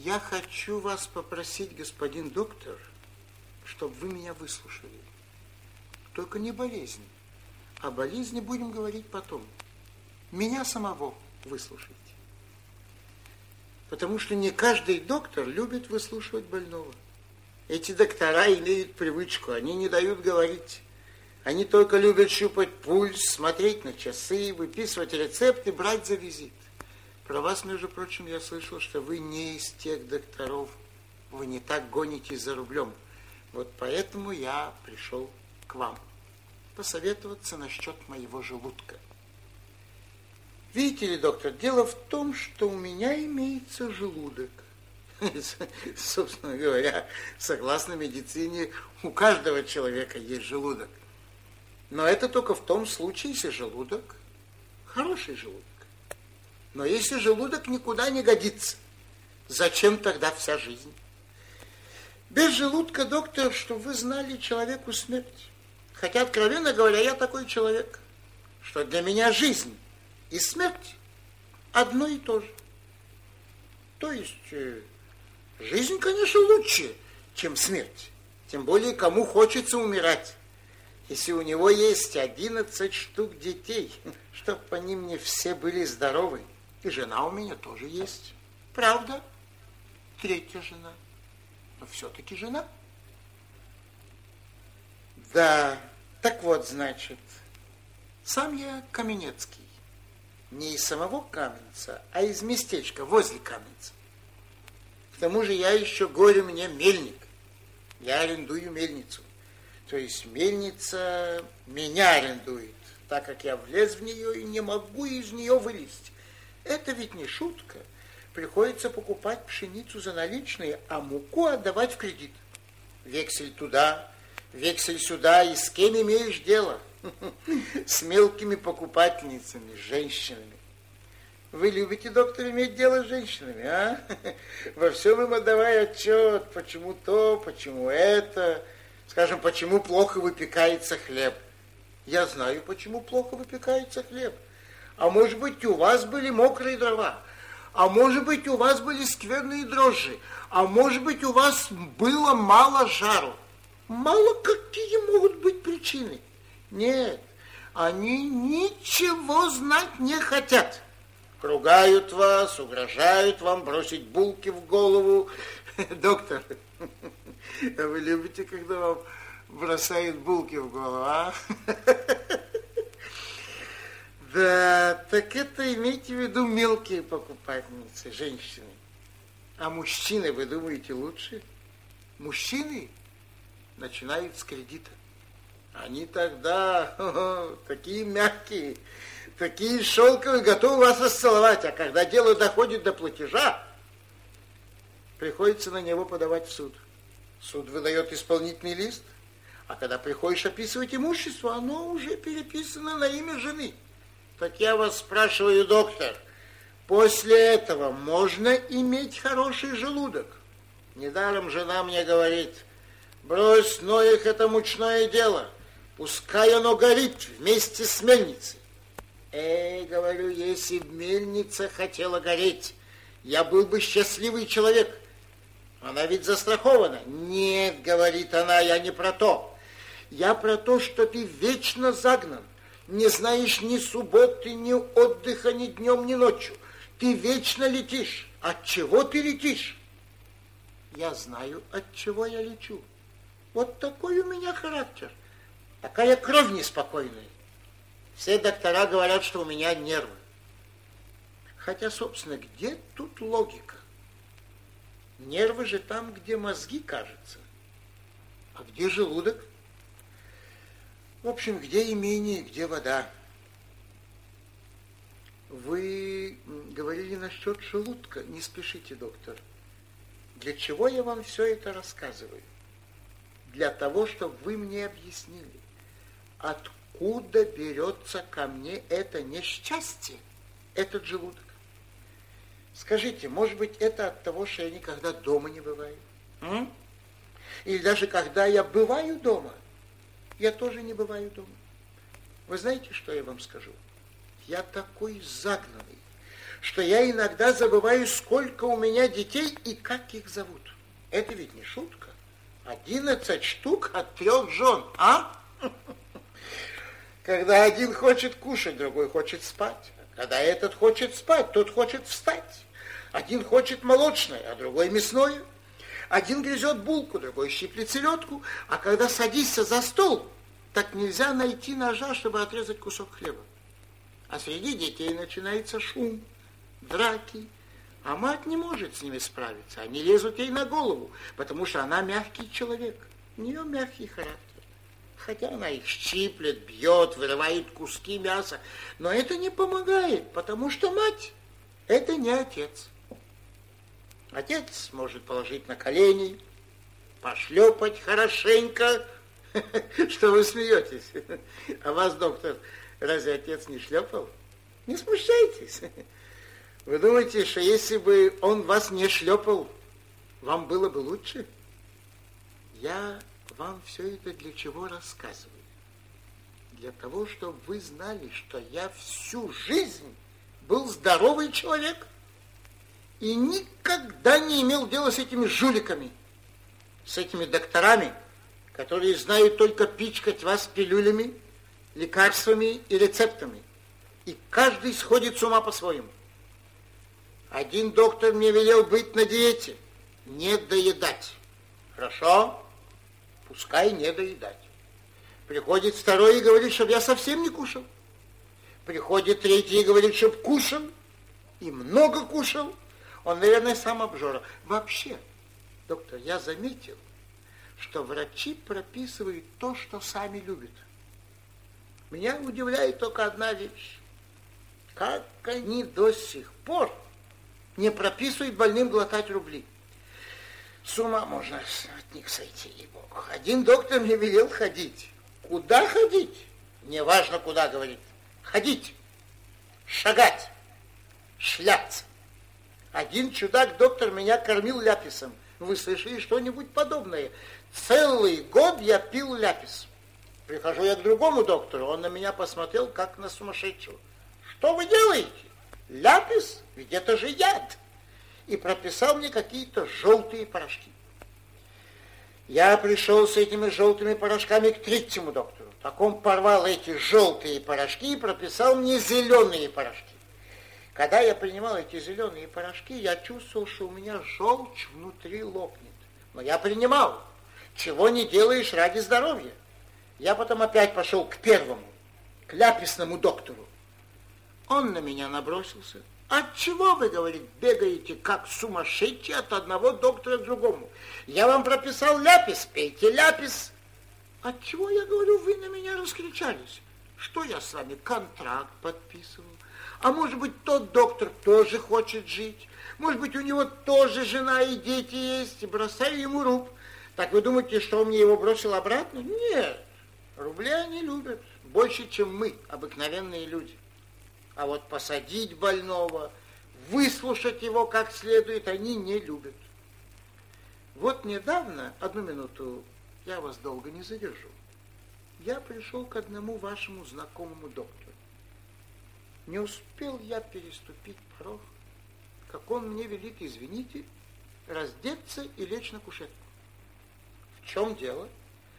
Я хочу вас попросить, господин доктор, чтобы вы меня выслушали. Только не болезнь. О болезни будем говорить потом. Меня самого выслушайте. Потому что не каждый доктор любит выслушивать больного. Эти доктора имеют привычку, они не дают говорить. Они только любят щупать пульс, смотреть на часы, выписывать рецепты, брать за визит. Про вас, между прочим, я слышал, что вы не из тех докторов, вы не так гонитесь за рублем. Вот поэтому я пришел к вам посоветоваться насчет моего желудка. Видите ли, доктор, дело в том, что у меня имеется желудок. Собственно говоря, согласно медицине, у каждого человека есть желудок. Но это только в том случае, если желудок хороший желудок. Но если желудок никуда не годится, зачем тогда вся жизнь? Без желудка, доктор, чтобы вы знали, человеку смерть. Хотя, откровенно говоря, я такой человек, что для меня жизнь и смерть одно и то же. То есть жизнь, конечно, лучше, чем смерть. Тем более, кому хочется умирать. Если у него есть 11 штук детей, чтоб по ним не все были здоровы. И жена у меня тоже есть. Правда? 3-я жена. Но все-таки жена. Да, так вот, значит, сам я Каменецкий. Не из самого Каменца, а из местечка возле Каменца. К тому же я еще, горе мне, мельник. Я арендую мельницу. То есть мельница меня арендует, так как я влез в нее и не могу из нее вылезть. Это ведь не шутка. Приходится покупать пшеницу за наличные, а муку отдавать в кредит. Вексель туда, вексель сюда, и с кем имеешь дело? С мелкими покупательницами, с женщинами. Вы любите, доктор, иметь дело с женщинами, а? Во всем им отдавай отчет, почему то, почему это. Скажем, почему плохо выпекается хлеб. Я знаю, почему плохо выпекается хлеб. А может быть, у вас были мокрые дрова. А может быть, у вас были скверные дрожжи. А может быть, у вас было мало жару. Мало какие могут быть причины. Нет, они ничего знать не хотят. Ругают вас, угрожают вам бросить булки в голову. Доктор, вы любите, когда вам бросают булки в голову, а? Да, так это имейте в виду мелкие покупательницы, женщины. А мужчины, вы думаете, лучше? Мужчины начинают с кредита. Они тогда такие мягкие, такие шелковые, готовы вас расцеловать. А когда дело доходит до платежа, приходится на него подавать в суд. Суд выдает исполнительный лист, а когда приходишь описывать имущество, оно уже переписано на имя жены. Так я вас спрашиваю, доктор, после этого можно иметь хороший желудок? Недаром жена мне говорит: брось, Ноих, это мучное дело, пускай оно горит вместе с мельницей. Говорю, если б мельница хотела гореть, я был бы счастливый человек. Она ведь застрахована. Нет, говорит она, я не про то. Я про то, что ты вечно загнан. Не знаешь ни субботы, ни отдыха, ни днем, ни ночью. Ты вечно летишь. От чего ты летишь? Я знаю, от чего я лечу. Вот такой у меня характер. Такая кровь неспокойная. Все доктора говорят, что у меня нервы. Хотя, собственно, где тут логика? Нервы же там, где мозги, кажется. А где желудок? В общем, где имение, где вода? Вы говорили насчет желудка. Не спешите, доктор. Для чего я вам все это рассказываю? Для того, чтобы вы мне объяснили, откуда берется ко мне это несчастье, этот желудок. Скажите, может быть, это от того, что я никогда дома не бываю? Или даже когда я бываю дома, я тоже не бываю дома. Вы знаете, что я вам скажу? Я такой загнанный, что я иногда забываю, сколько у меня детей и как их зовут. Это ведь не шутка. 11 штук от 3 жен, а? Когда один хочет кушать, другой хочет спать. Когда этот хочет спать, тот хочет встать. Один хочет молочное, а другой мясное. Один грызет булку, другой щиплет селедку. А когда садишься за стол, так нельзя найти ножа, чтобы отрезать кусок хлеба. А среди детей начинается шум, драки. А мать не может с ними справиться. Они лезут ей на голову, потому что она мягкий человек. У нее мягкий характер. Хотя она их щиплет, бьет, вырывает куски мяса. Но это не помогает, потому что мать – это не отец. Отец может положить на колени, пошлепать хорошенько. Что вы смеетесь? А вас, доктор, разве отец не шлепал? Не смущайтесь. Вы думаете, что если бы он вас не шлепал, вам было бы лучше? Я вам все это для чего рассказываю? Для того, чтобы вы знали, что я всю жизнь был здоровый человек и никогда не имел дела с этими жуликами, с этими докторами, которые знают только пичкать вас пилюлями, лекарствами и рецептами. И каждый сходит с ума по-своему. Один доктор мне велел быть на диете, не доедать. Хорошо? Пускай не доедать. Приходит второй и говорит, чтобы я совсем не кушал. Приходит третий и говорит, чтобы кушал. И много кушал. Он, наверное, сам обжора. Вообще, доктор, я заметил, что врачи прописывают то, что сами любят. Меня удивляет только одна вещь. Как они до сих пор не прописывают больным глотать рубли. С ума можно от них сойти, ей-богу. Один доктор мне велел ходить. Куда ходить? Неважно, куда, говорит. Ходить, шагать, шляться. Один чудак-доктор меня кормил ляписом. Вы слышали что-нибудь подобное? Целый год я пил ляпис. Прихожу я к другому доктору, он на меня посмотрел, как на сумасшедшего. Что вы делаете? Ляпис? Ведь это же яд. И прописал мне какие-то желтые порошки. Я пришел с этими желтыми порошками к третьему доктору. Так он порвал эти желтые порошки и прописал мне зеленые порошки. Когда я принимал эти зеленые порошки, я чувствовал, что у меня желчь внутри лопнет. Но я принимал. Чего не делаешь ради здоровья. Я потом опять пошел к первому, к ляписному доктору. Он на меня набросился. Отчего вы, говорит, бегаете, как сумасшедший от одного доктора к другому? Я вам прописал ляпис, пейте ляпис. Отчего, я говорю, вы на меня раскричались? Что я с вами контракт подписывал? А может быть, тот доктор тоже хочет жить? Может быть, у него тоже жена и дети есть? И бросаю ему руб. Так вы думаете, что он мне его бросил обратно? Нет, рубли они любят больше, чем мы, обыкновенные люди. А вот посадить больного, выслушать его как следует, они не любят. Вот недавно, одну минуту, я вас долго не задержу, я пришел к одному вашему знакомому доктору. Не успел я переступить порог, как он мне велит, извините, раздеться и лечь на кушетку. В чем дело?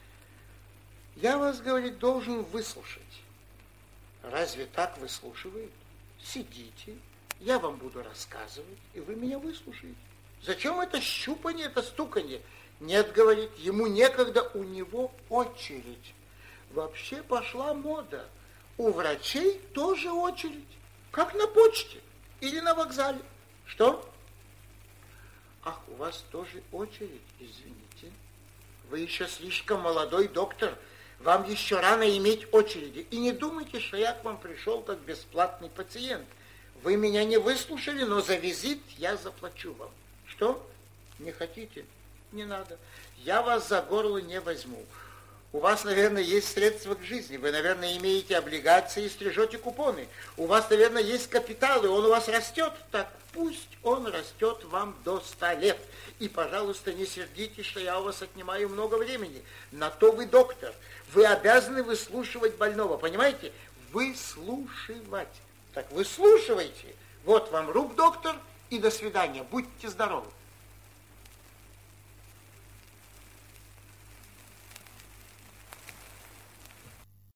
Я вас, говорит, должен выслушать. Разве так выслушивают? Сидите, я вам буду рассказывать, и вы меня выслушаете. Зачем это щупанье, это стуканье? Нет, говорит, ему некогда, у него очередь. Вообще пошла мода. У врачей тоже очередь. Как на почте или на вокзале. Что? Ах, у вас тоже очередь, извините. Вы еще слишком молодой доктор. Вам еще рано иметь очереди. И не думайте, что я к вам пришел как бесплатный пациент. Вы меня не выслушали, но за визит я заплачу вам. Что? Не хотите? Не надо. Я вас за горло не возьму. У вас, наверное, есть средства к жизни. Вы, наверное, имеете облигации и стрижете купоны. У вас, наверное, есть капитал, и он у вас растет. Так пусть он растет вам до 100 лет. И, пожалуйста, не сердитесь, что я у вас отнимаю много времени. На то вы доктор. Вы обязаны выслушивать больного, понимаете? Выслушивать. Так выслушивайте. Вот вам рук, доктор, и до свидания. Будьте здоровы.